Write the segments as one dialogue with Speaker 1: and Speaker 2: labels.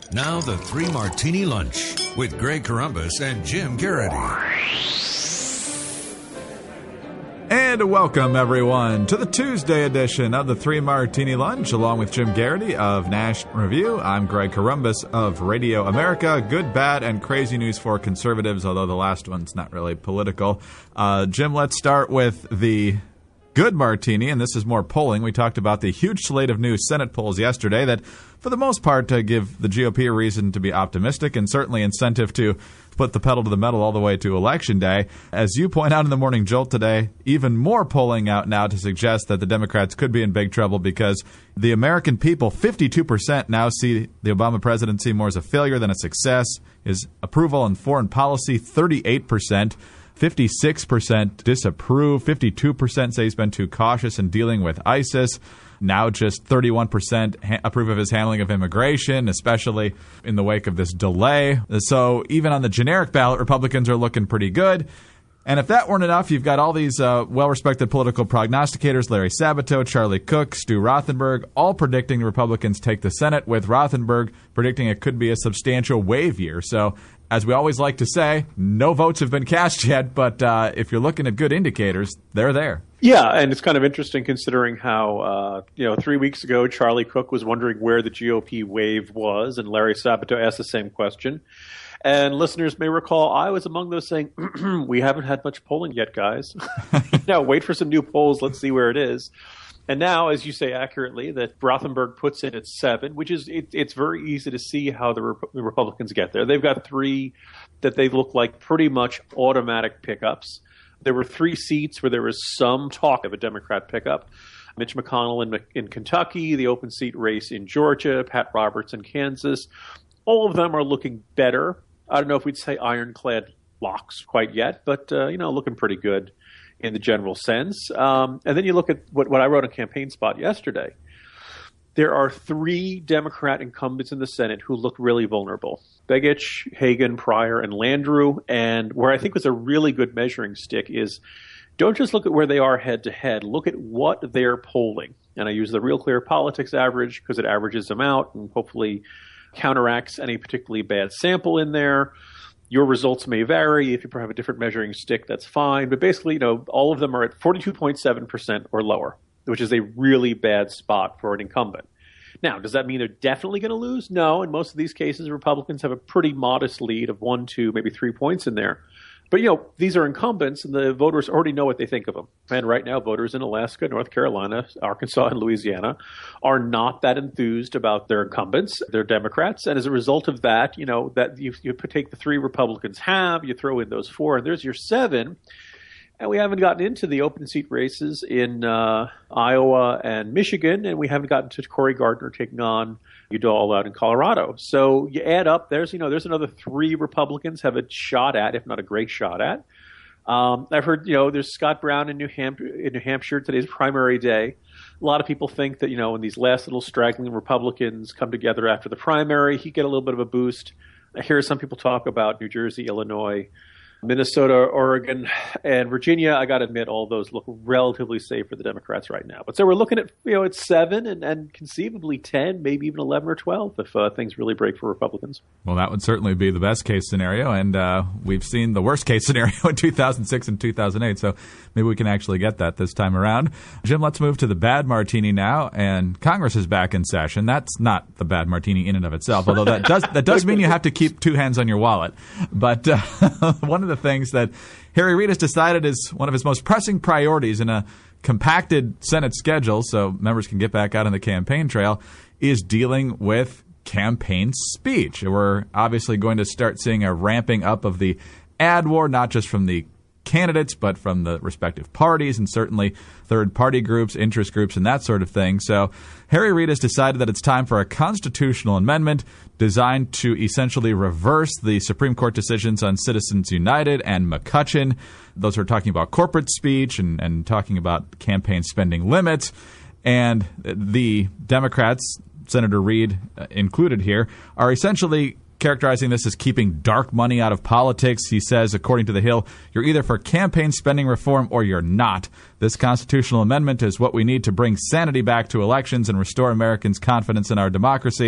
Speaker 1: Now the Three Martini Lunch with Greg Corombos and Jim Garrity.
Speaker 2: And welcome, everyone, to the Tuesday edition of the Three Martini Lunch, along with Jim Garrity of National Review. I'm Greg Corombos of Radio America. Good, bad, and crazy news for conservatives, although the last one's not really political. Jim, let's start with the good martini, and this is more polling. We talked about the huge slate of new Senate polls yesterday that, for the most part, give the GOP a reason to be optimistic and certainly incentive to put the pedal to the metal all the way to Election Day. As you point out in the Morning Jolt today, even more polling out now to suggest that the Democrats could be in big trouble because the American people, 52% now see the Obama presidency more as a failure than a success. His approval on foreign policy, 38%. 56% disapprove, 52% say he's been too cautious in dealing with ISIS. Now just 31% approve of his handling of immigration, especially in the wake of this delay. So even on the generic ballot, Republicans are looking pretty good. And if that weren't enough, you've got all these well-respected political prognosticators, Larry Sabato, Charlie Cook, Stu Rothenberg, all predicting the Republicans take the Senate, with Rothenberg predicting it could be a substantial wave year. So as we always like to say, no votes have been cast yet, but if you're looking at good indicators, they're there.
Speaker 3: Yeah, and it's kind of interesting considering how, 3 weeks ago, Charlie Cook was wondering where the GOP wave was, and Larry Sabato asked the same question. And listeners may recall I was among those saying, we haven't had much polling yet, guys. Now, wait for some new polls. Let's see where it is. And now, as you say accurately, that Rothenberg puts in at 7, which is it's very easy to see how the Republicans get there. They've got 3 that they look like pretty much automatic pickups. There were 3 seats where there was some talk of a Democrat pickup. Mitch McConnell in Kentucky, the open seat race in Georgia, Pat Roberts in Kansas. All of them are looking better. I don't know if we'd say ironclad locks quite yet, but, looking pretty good in the general sense. And then you look at what I wrote on Campaign Spot yesterday. There are 3 Democrat incumbents in the Senate who look really vulnerable. Begich, Hagan, Pryor, and Landrieu. And where I think was a really good measuring stick is don't just look at where they are head-to-head. Look at what they're polling. And I use the Real Clear Politics average because it averages them out and hopefully counteracts any particularly bad sample in there. Your results may vary. If you have a different measuring stick, that's fine. But basically, all of them are at 42.7% or lower, which is a really bad spot for an incumbent. Now, does that mean they're definitely going to lose? No. In most of these cases, Republicans have a pretty modest lead of 1, 2, maybe 3 points in there. But, these are incumbents, and the voters already know what they think of them. And right now, voters in Alaska, North Carolina, Arkansas, and Louisiana are not that enthused about their incumbents. They're Democrats. And as a result of that, that you take the 3 Republicans have, you throw in those 4, and there's your 7. And we haven't gotten into the open seat races in Iowa and Michigan, and we haven't gotten to Cory Gardner taking on Udall out in Colorado. So you add up, there's another 3 Republicans have a shot at, if not a great shot at. I've heard, there's Scott Brown in New Hampshire. Today's primary day. A lot of people think that, when these last little straggling Republicans come together after the primary, he get a little bit of a boost. I hear some people talk about New Jersey, Illinois, Minnesota, Oregon, and Virginia. I got to admit, all those look relatively safe for the Democrats right now. But so we're looking at, at 7 and conceivably 10, maybe even 11 or 12 if things really break for Republicans.
Speaker 2: Well, that would certainly be the best case scenario, and we've seen the worst case scenario in 2006 and 2008, so maybe we can actually get that this time around. Jim, let's move to the bad martini now, and Congress is back in session. That's not the bad martini in and of itself, although that does mean you have to keep 2 hands on your wallet. But one of the things that Harry Reid has decided is one of his most pressing priorities in a compacted Senate schedule, so members can get back out on the campaign trail, is dealing with campaign speech. We're obviously going to start seeing a ramping up of the ad war, not just from the candidates, but from the respective parties and certainly third-party groups, interest groups, and that sort of thing. So Harry Reid has decided that it's time for a constitutional amendment designed to essentially reverse the Supreme Court decisions on Citizens United and McCutcheon. Those are talking about corporate speech and talking about campaign spending limits. And the Democrats, Senator Reid included here, are essentially characterizing this as keeping dark money out of politics. He says, according to The Hill, you're either for campaign spending reform or you're not. This constitutional amendment is what we need to bring sanity back to elections and restore Americans' confidence in our democracy.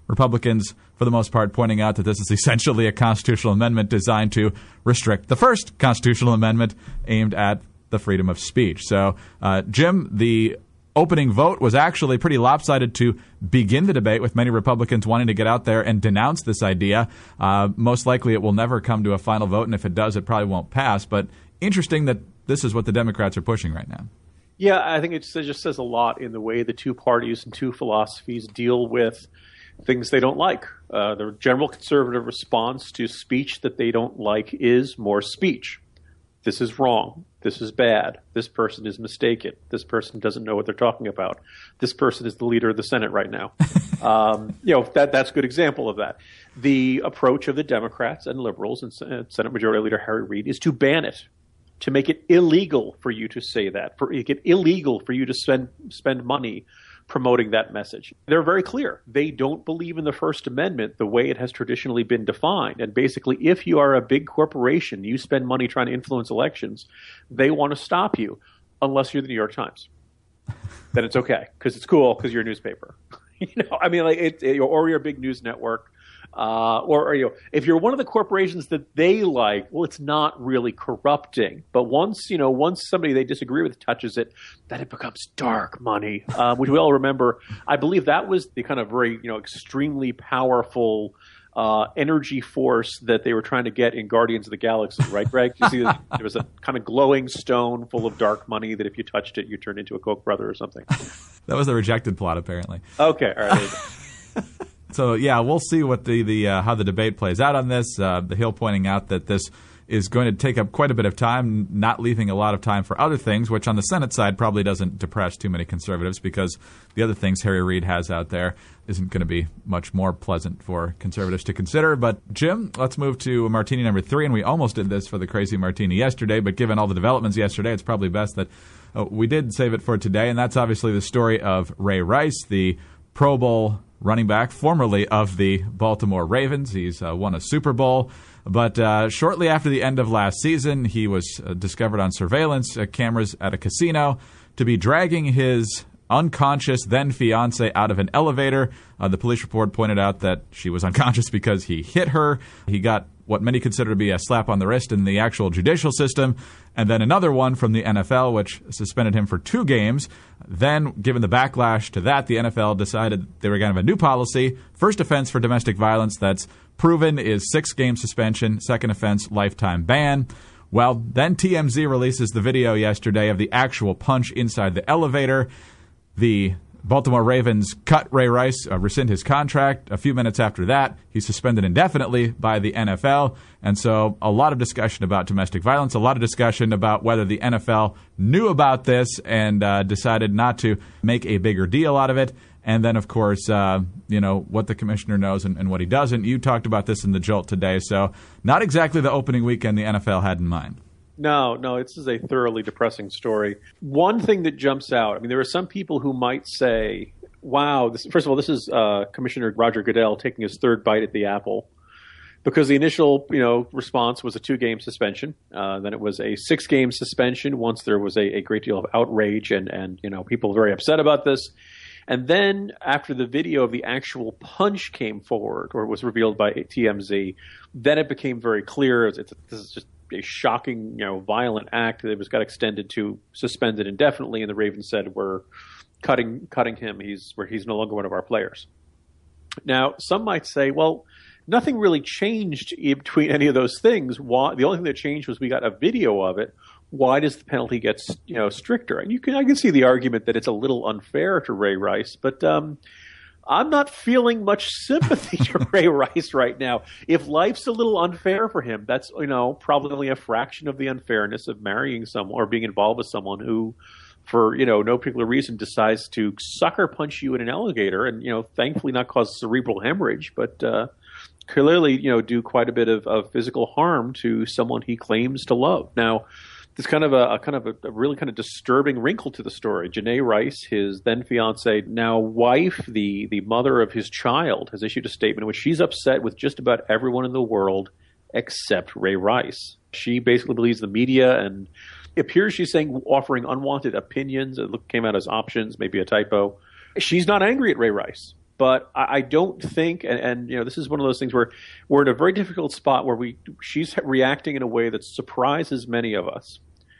Speaker 2: Republicans, for the most part, pointing out that this is essentially a constitutional amendment designed to restrict the first constitutional amendment aimed at the freedom of speech. So, Jim, the opening vote was actually pretty lopsided to begin the debate, with many Republicans wanting to get out there and denounce this idea. Most likely it will never come to a final vote, and if it does, it probably won't pass. But interesting that this is what the Democrats are pushing right now.
Speaker 3: Yeah, I think it just says a lot in the way the two parties and two philosophies deal with things they don't like. The general conservative response to speech that they don't like is more speech. This is wrong. This is bad. This person is mistaken. This person doesn't know what they're talking about. This person is the leader of the Senate right now. That's a good example of that. The approach of the Democrats and liberals and Senate Majority Leader Harry Reid is to ban it, to make it illegal for you to say that, for make it illegal for you to spend money promoting that message. They're very clear. They don't believe in the First Amendment the way it has traditionally been defined. And basically, if you are a big corporation, you spend money trying to influence elections, they want to stop you, unless you're the New York Times. Then it's okay, because it's cool, because you're a newspaper. Or you're a big news network. If you're one of the corporations that they like, well, it's not really corrupting. But once somebody they disagree with touches it, then it becomes dark money, which we all remember. I believe that was the kind of very, extremely powerful energy force that they were trying to get in Guardians of the Galaxy, right, Greg? You see, there was a kind of glowing stone full of dark money that if you touched it, you turned into a Koch brother or something.
Speaker 2: That was the rejected plot, apparently.
Speaker 3: Okay, all right.
Speaker 2: So, yeah, we'll see what how the debate plays out on this. The Hill pointing out that this is going to take up quite a bit of time, not leaving a lot of time for other things, which on the Senate side probably doesn't depress too many conservatives, because the other things Harry Reid has out there isn't going to be much more pleasant for conservatives to consider. But, Jim, let's move to martini number 3, and we almost did this for the Crazy Martini yesterday, but given all the developments yesterday, it's probably best that we did save it for today, and that's obviously the story of Ray Rice, the Pro Bowl running back, formerly of the Baltimore Ravens. He's won a Super Bowl. But shortly after the end of last season, he was discovered on surveillance cameras at a casino to be dragging his unconscious then-fiancée out of an elevator. The police report pointed out that she was unconscious because he hit her. He got what many consider to be a slap on the wrist in the actual judicial system, and then another one from the NFL, which suspended him for 2 games. Then, given the backlash to that, the NFL decided they were going to have a new policy. First offense for domestic violence that's proven is 6-game suspension. Second offense, lifetime ban. Well, then TMZ releases the video yesterday of the actual punch inside the elevator. The Baltimore Ravens cut Ray Rice, rescind his contract. A few minutes after that, he's suspended indefinitely by the NFL. And so a lot of discussion about domestic violence, a lot of discussion about whether the NFL knew about this and decided not to make a bigger deal out of it. And then, of course, what the commissioner knows and what he doesn't. You talked about this in the Jolt today. So not exactly the opening weekend the NFL had in mind.
Speaker 3: No, this is a thoroughly depressing story. One thing that jumps out, there are some people who might say, wow, first of all, this is Commissioner Roger Goodell taking his third bite at the apple, because the initial, response was a 2-game suspension. Then it was a 6-game suspension once there was a great deal of outrage and people very upset about this. And then after the video of the actual punch came forward, or was revealed by TMZ, then it became very clear this is just a shocking, violent act that was got extended to suspended indefinitely, and the Ravens said we're cutting him. He's no longer one of our players. Now, some might say, well, nothing really changed between any of those things. Why? The only thing that changed was we got a video of it. Why does the penalty get stricter? And I can see the argument that it's a little unfair to Ray Rice, but I'm not feeling much sympathy to Ray Rice right now. If life's a little unfair for him, that's probably only a fraction of the unfairness of marrying someone or being involved with someone who, for no particular reason, decides to sucker punch you in an alligator and thankfully not cause cerebral hemorrhage, but clearly do quite a bit of physical harm to someone he claims to love. Now, there's kind of a really kind of disturbing wrinkle to the story. Janae Rice, his then fiance, now wife, the mother of his child, has issued a statement in which she's upset with just about everyone in the world except Ray Rice. She basically believes the media, and it appears she's saying offering unwanted opinions. It came out as options, maybe a typo. She's not angry at Ray Rice. But I don't think, and this is one of those things where we're in a very difficult spot where she's reacting in a way that surprises many of us.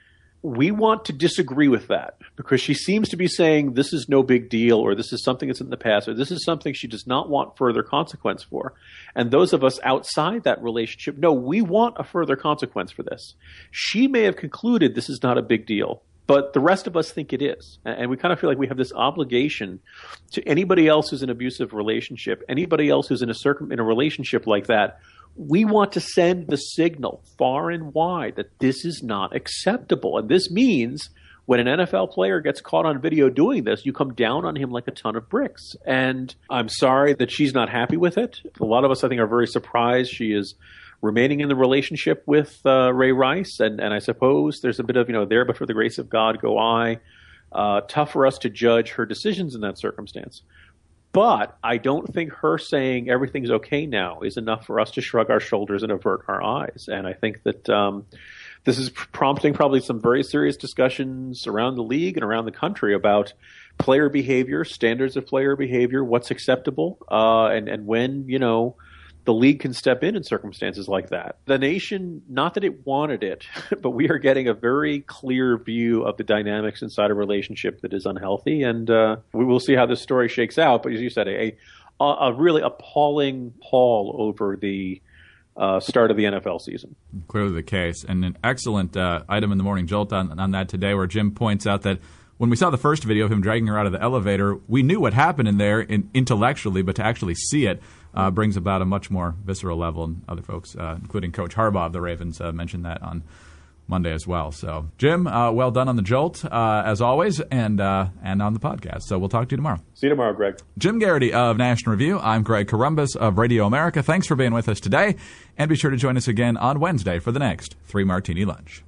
Speaker 3: We want to disagree with that because she seems to be saying this is no big deal, or this is something that's in the past, or this is something she does not want further consequence for. And those of us outside that relationship, no, we want a further consequence for this. She may have concluded this is not a big deal, but the rest of us think it is. And we kind of feel like we have this obligation to anybody else who's in an abusive relationship, anybody else who's in a relationship like that. We want to send the signal far and wide that this is not acceptable. And this means when an NFL player gets caught on video doing this, you come down on him like a ton of bricks. And I'm sorry that she's not happy with it. A lot of us, I think, are very surprised she is remaining in the relationship with Ray Rice. And I suppose there's a bit of, there but for the grace of God go I. Tough for us to judge her decisions in that circumstance. But I don't think her saying everything's okay now is enough for us to shrug our shoulders and avert our eyes. And I think that this is prompting probably some very serious discussions around the league and around the country about player behavior, standards of player behavior, what's acceptable, and when, the league can step in circumstances like that. The nation, not that it wanted it, but we are getting a very clear view of the dynamics inside a relationship that is unhealthy, and we will see how this story shakes out. But as you said, a really appalling pall over the start of the NFL season.
Speaker 2: Clearly the case, and an excellent item in the Morning Jolt on that today, where Jim points out that when we saw the first video of him dragging her out of the elevator, we knew what happened in there intellectually, but to actually see it brings about a much more visceral level. And other folks, including Coach Harbaugh of the Ravens, mentioned that on Monday as well. So, Jim, well done on the Jolt, as always, and on the podcast. So we'll talk to you tomorrow.
Speaker 3: See you tomorrow, Greg.
Speaker 2: Jim Garrity of National Review. I'm Greg Corombos of Radio America. Thanks for being with us today, and be sure to join us again on Wednesday for the next 3 Martini Lunch.